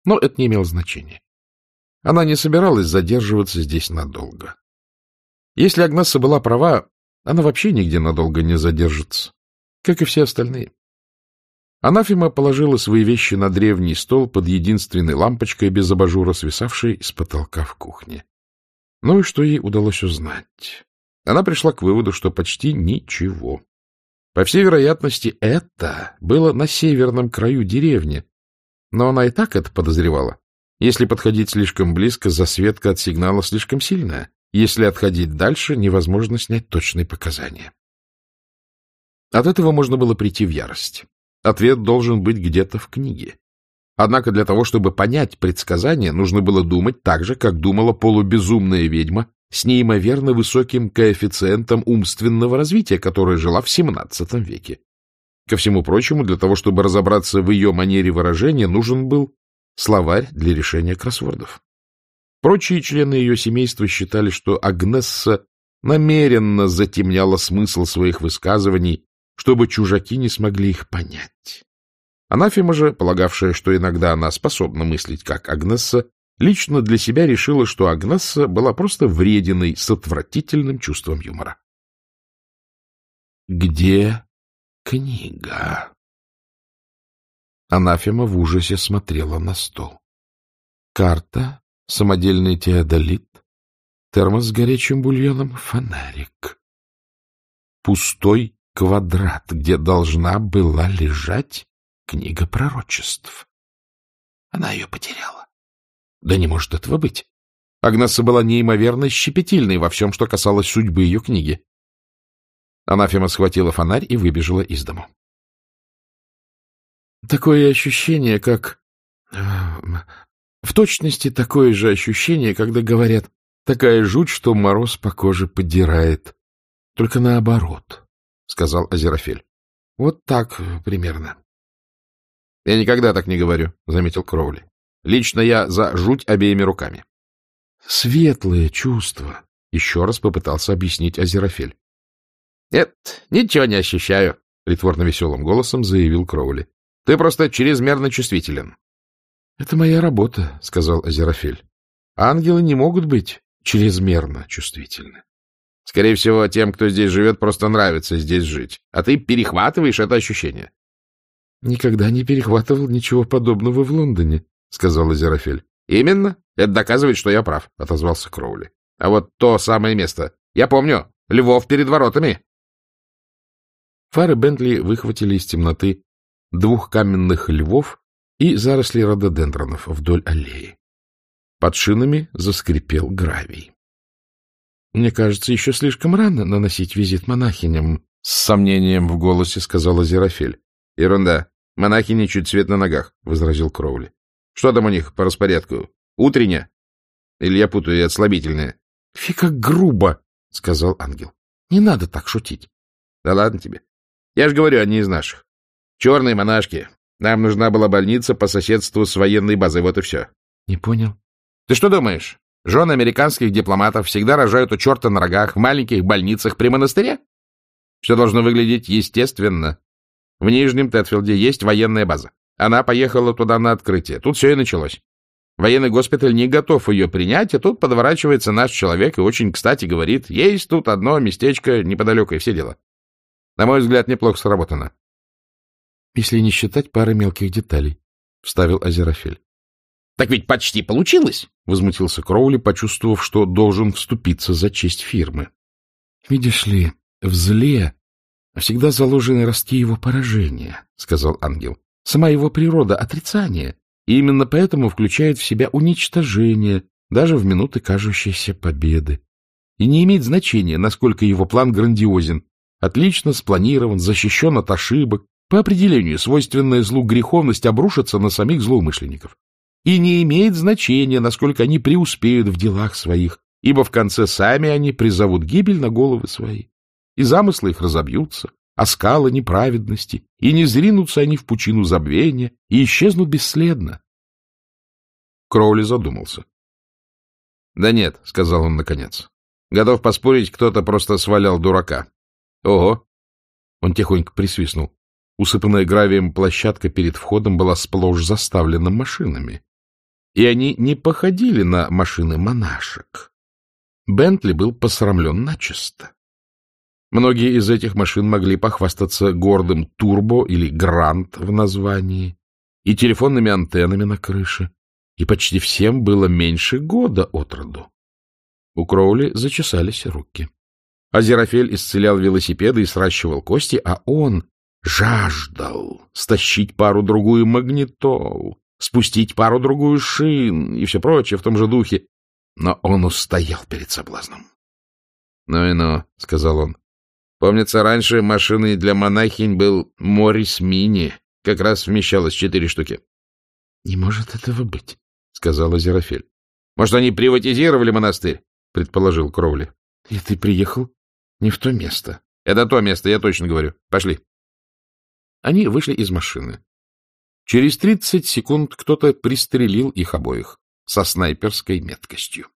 Но это не имело значения. Она не собиралась задерживаться здесь надолго. Если Агнесса была права, она вообще нигде надолго не задержится, как и все остальные. Анафема положила свои вещи на древний стол под единственной лампочкой без абажура, свисавшей с потолка в кухне. Ну и что ей удалось узнать? Она пришла к выводу, что почти ничего. По всей вероятности, это было на северном краю деревни, но она и так это подозревала. Если подходить слишком близко, засветка от сигнала слишком сильная. Если отходить дальше, невозможно снять точные показания. От этого можно было прийти в ярость. Ответ должен быть где-то в книге. Однако для того, чтобы понять предсказание, нужно было думать так же, как думала полубезумная ведьма с неимоверно высоким коэффициентом умственного развития, которая жила в XVII веке. Ко всему прочему, для того, чтобы разобраться в ее манере выражения, нужен был словарь для решения кроссвордов. Прочие члены ее семейства считали, что Агнесса намеренно затемняла смысл своих высказываний, чтобы чужаки не смогли их понять. Анафема же, полагавшая, что иногда она способна мыслить как Агнесса, лично для себя решила, что Агнесса была просто врединой с отвратительным чувством юмора. «Где книга?» Анафема в ужасе смотрела на стол. Карта, самодельный теодолит, термос с горячим бульоном, фонарик. Пустой квадрат, где должна была лежать книга пророчеств. Она ее потеряла. Да не может этого быть. Агнесса была неимоверно щепетильной во всем, что касалось судьбы ее книги. Анафема схватила фонарь и выбежала из дому. Такое ощущение, как... В точности такое же ощущение, когда говорят, такая жуть, что мороз по коже подирает. Только наоборот, — сказал Азерафель. — Вот так примерно. — Я никогда так не говорю, — заметил Кроули. — Лично я за жуть обеими руками. — Светлое чувство, — еще раз попытался объяснить Азерафель. — Нет, ничего не ощущаю, — притворно веселым голосом заявил Кроули. — Ты просто чрезмерно чувствителен. — Это моя работа, — сказал Азерафель. — Ангелы не могут быть чрезмерно чувствительны. Скорее всего, тем, кто здесь живет, просто нравится здесь жить. А ты перехватываешь это ощущение. — Никогда не перехватывал ничего подобного в Лондоне, — сказал Азерафель. — Именно. Это доказывает, что я прав, — отозвался Кроули. — А вот то самое место. Я помню. Львов перед воротами. Фары Бентли выхватили из темноты 2 каменных львов и заросли рододендронов вдоль аллеи. Под шинами заскрипел гравий. — Мне кажется, еще слишком рано наносить визит монахиням, — с сомнением в голосе сказала Азерафель. — Ерунда. Монахини чуть свет на ногах, — возразил Кроули. — Что там у них по распорядку? Утренняя? Или я путаю, и отслабительная? — Фи, как грубо, — сказал ангел. — Не надо так шутить. — Да ладно тебе. Я же говорю, они из наших. Черные монашки. Нам нужна была больница по соседству с военной базой, вот и все. — Не понял. — Ты что думаешь? Жены американских дипломатов всегда рожают у черта на рогах в маленьких больницах при монастыре? Все должно выглядеть естественно. В Нижнем Тетфилде есть военная база. Она поехала туда на открытие. Тут все и началось. Военный госпиталь не готов ее принять, а тут подворачивается наш человек и очень кстати говорит, есть тут одно местечко неподалеку и все дела. На мой взгляд, неплохо сработано. — Если не считать пары мелких деталей, — вставил Азерафель. — Так ведь почти получилось, — возмутился Кроули, почувствовав, что должен вступиться за честь фирмы. — Видишь ли, в зле всегда заложены ростки его поражения, — сказал ангел. — Сама его природа — отрицание, и именно поэтому включает в себя уничтожение, даже в минуты кажущейся победы. И не имеет значения, насколько его план грандиозен, отлично спланирован, защищен от ошибок. По определению, свойственная злу греховность обрушится на самих злоумышленников. И не имеет значения, насколько они преуспеют в делах своих, ибо в конце сами они призовут гибель на головы свои. И замыслы их разобьются, а скалы неправедности, и не зринутся они в пучину забвения, и исчезнут бесследно. Кроули задумался. — Да нет, — сказал он наконец. — Готов поспорить, кто-то просто свалял дурака. — Ого! Он тихонько присвистнул. Усыпанная гравием площадка перед входом была сплошь заставлена машинами. и они не походили на машины монашек. Бентли был посрамлен начисто. Многие из этих машин могли похвастаться гордым турбо или грант в названии и телефонными антеннами на крыше, и почти всем было меньше года от роду. У Кроули зачесались руки. Азерофель исцелял велосипеды и сращивал кости, а он жаждал стащить пару-другую магнитол, спустить пару-другую шин и все прочее в том же духе. Но он устоял перед соблазном. — Ну и ну, — сказал он. — Помнится, раньше машиной для монахинь был Моррис Мини. Как раз вмещалось 4 штуки. — Не может этого быть, — сказал Азерофель. — Может, они приватизировали монастырь? — предположил Кроули. — И ты приехал не в то место. — Это то место, я точно говорю. Пошли. Они вышли из машины. Через 30 секунд кто-то пристрелил их обоих со снайперской меткостью.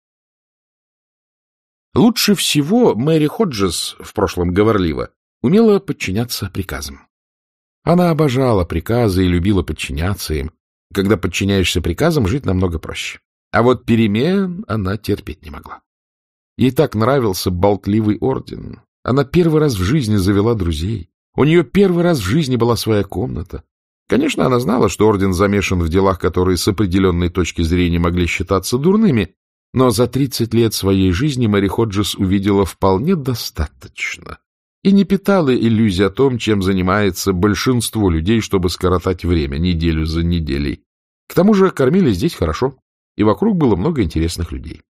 Лучше всего Мэри Ходжес, в прошлом говорливо, умела подчиняться приказам. Она обожала приказы и любила подчиняться им. Когда подчиняешься приказам, жить намного проще. А вот перемен она терпеть не могла. Ей так нравился болтливый орден. Она первый раз в жизни завела друзей. У нее первый раз в жизни была своя комната. Конечно, она знала, что орден замешан в делах, которые с определенной точки зрения могли считаться дурными, но за 30 лет своей жизни Мэри Ходжес увидела вполне достаточно и не питала иллюзий о том, чем занимается большинство людей, чтобы скоротать время неделю за неделей. К тому же кормили здесь хорошо, и вокруг было много интересных людей.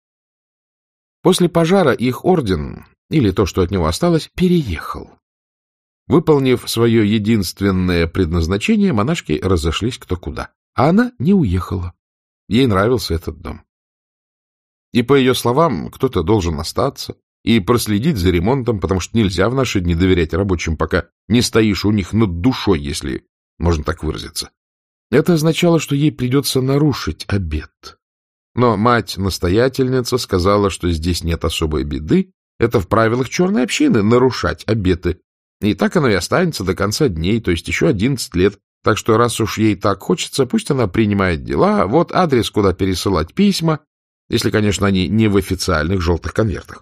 После пожара их орден, или то, что от него осталось, переехал. Выполнив свое единственное предназначение, монашки разошлись кто куда, а она не уехала. Ей нравился этот дом. И, по ее словам, кто-то должен остаться и проследить за ремонтом, потому что нельзя в наши дни доверять рабочим, пока не стоишь у них над душой, если можно так выразиться. Это означало, что ей придется нарушить обет. Но мать-настоятельница сказала, что здесь нет особой беды, это в правилах черной общины — нарушать обеты. И так оно и останется до конца дней, то есть еще 11 лет. Так что раз уж ей так хочется, пусть она принимает дела. Вот адрес, куда пересылать письма, если, конечно, они не в официальных желтых конвертах.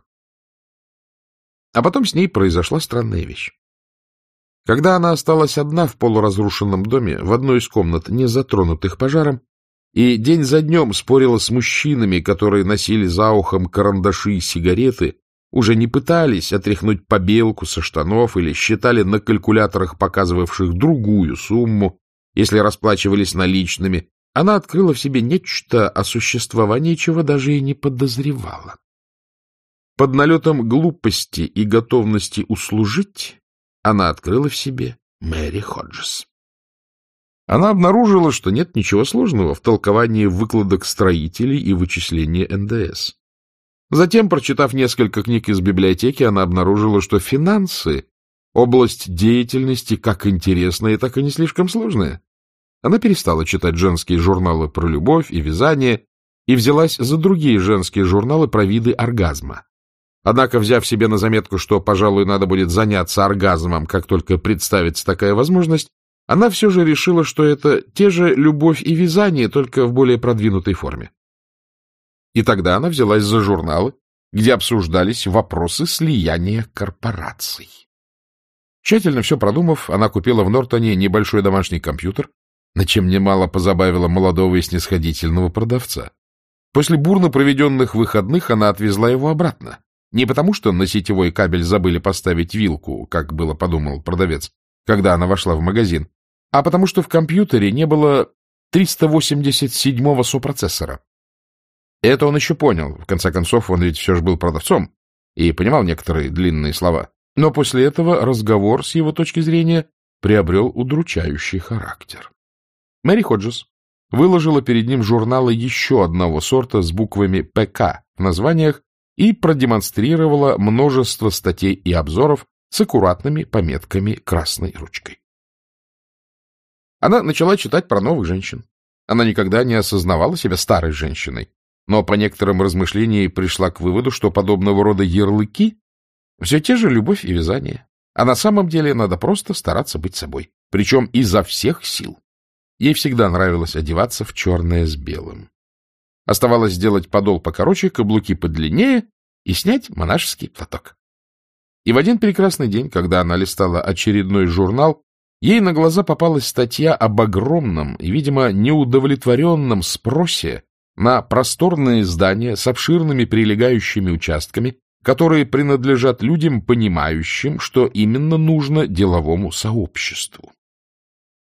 А потом с ней произошла странная вещь. Когда она осталась одна в полуразрушенном доме, в одной из комнат, не затронутых пожаром, и день за днем спорила с мужчинами, которые носили за ухом карандаши и сигареты, уже не пытались отряхнуть побелку со штанов или считали на калькуляторах, показывавших другую сумму, если расплачивались наличными, она открыла в себе нечто, о существовании чего даже и не подозревала. Под налетом глупости и готовности услужить она открыла в себе Мэри Ходжес. Она обнаружила, что нет ничего сложного в толковании выкладок строителей и вычислении НДС. Затем, прочитав несколько книг из библиотеки, она обнаружила, что финансы — область деятельности как интересная, так и не слишком сложная. Она перестала читать женские журналы про любовь и вязание и взялась за другие женские журналы про виды оргазма. Однако, взяв себе на заметку, что, пожалуй, надо будет заняться оргазмом, как только представится такая возможность, она все же решила, что это те же любовь и вязание, только в более продвинутой форме. И тогда она взялась за журналы, где обсуждались вопросы слияния корпораций. Тщательно все продумав, она купила в Нортоне небольшой домашний компьютер, над чем немало позабавила молодого и снисходительного продавца. После бурно проведенных выходных она отвезла его обратно. Не потому, что на сетевой кабель забыли поставить вилку, как было подумал продавец, когда она вошла в магазин, а потому что в компьютере не было 387-го сопроцессора. Это он еще понял. В конце концов, он ведь все же был продавцом и понимал некоторые длинные слова. Но после этого разговор, с его точки зрения, приобрел удручающий характер. Мэри Ходжес выложила перед ним журналы еще одного сорта с буквами «ПК» в названиях и продемонстрировала множество статей и обзоров с аккуратными пометками красной ручкой. Она начала читать про новых женщин. Она никогда не осознавала себя старой женщиной, но по некоторым размышлениям пришла к выводу, что подобного рода ярлыки — все те же любовь и вязание, а на самом деле надо просто стараться быть собой, причем изо всех сил. Ей всегда нравилось одеваться в черное с белым. Оставалось сделать подол покороче, каблуки подлиннее и снять монашеский платок. И в один прекрасный день, когда она листала очередной журнал, ей на глаза попалась статья об огромном и, видимо, неудовлетворенном спросе на просторные здания с обширными прилегающими участками, которые принадлежат людям, понимающим, что именно нужно деловому сообществу.